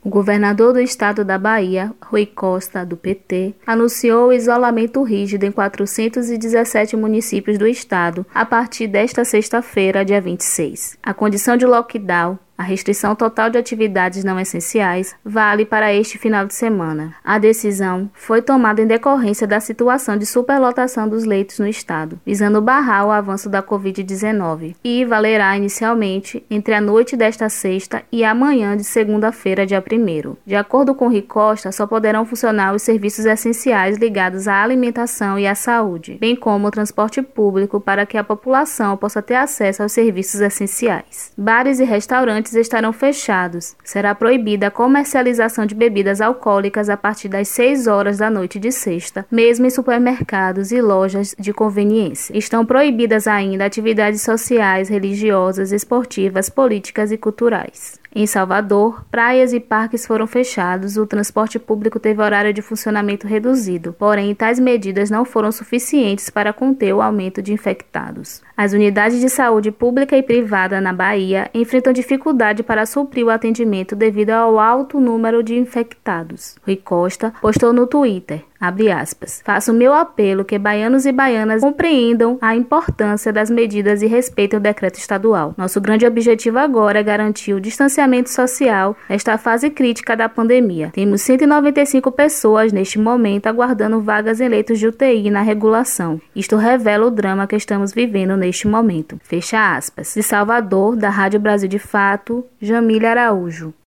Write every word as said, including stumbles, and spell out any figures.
O governador do estado da Bahia, Rui Costa, do P T, anunciou o isolamento rígido em quatrocentos e dezessete municípios do estado a partir desta sexta-feira, dia vinte e seis. A condição de lockdown, a restrição total de atividades não essenciais, vale para este final de semana. A decisão foi tomada em decorrência da situação de superlotação dos leitos no estado, visando barrar o avanço da covid dezenove, e valerá inicialmente entre a noite desta sexta e a manhã de segunda-feira, dia primeiro. De acordo com Rui Costa, só poderão funcionar os serviços essenciais ligados à alimentação e à saúde, bem como o transporte público para que a população possa ter acesso aos serviços essenciais. Bares e restaurantes estarão fechados. Será proibida a comercialização de bebidas alcoólicas a partir das seis horas da noite de sexta, mesmo em supermercados e lojas de conveniência. Estão proibidas ainda atividades sociais, religiosas, esportivas, políticas e culturais. Em Salvador, praias e parques foram fechados, o transporte público teve horário de funcionamento reduzido, porém tais medidas não foram suficientes para conter o aumento de infectados. As unidades de saúde pública e privada na Bahia enfrentam dificuldade para suprir o atendimento devido ao alto número de infectados. Rui Costa postou no Twitter, abre aspas, faço meu apelo que baianos e baianas compreendam a importância das medidas e respeitem o decreto estadual. Nosso grande objetivo agora é garantir o distanciamento social nesta fase crítica da pandemia. Temos cento e noventa e cinco pessoas neste momento aguardando vagas em leitos de U T I na regulação. Isto revela o drama que estamos vivendo neste momento. Fecha aspas. De Salvador, da Rádio Brasil de Fato, Jamília Araújo.